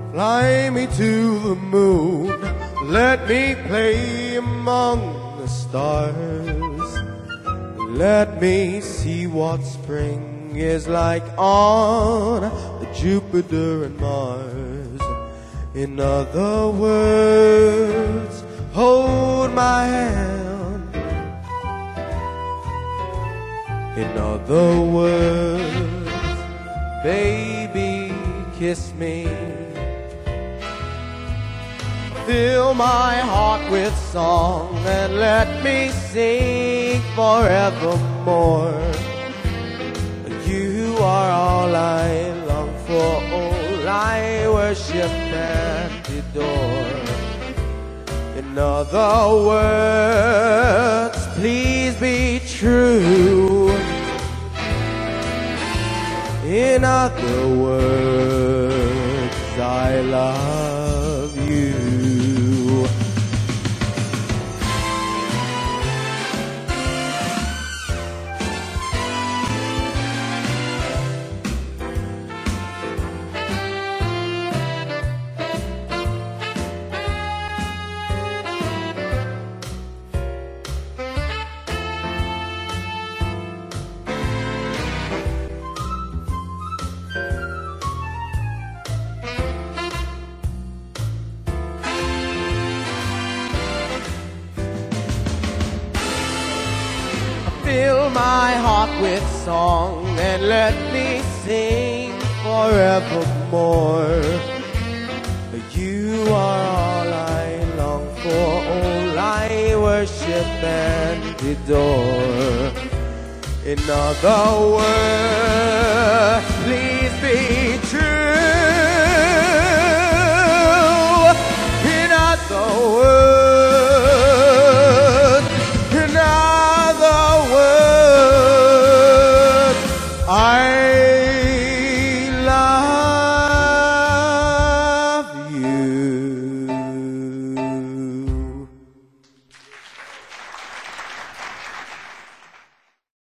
Fly me to the moon, let me play among the stars. Let me see what spring is like on Jupiter and Mars. In other words, hold my hand. In other words, baby, kiss me. Fill my heart with song and let me sing forevermore. You are all I long for, all I worship and adore. In other words, please be true. In other words, I love you. Fill my heart with song and let me sing forevermore. You are all I long for, all I worship and adore. In other words, please be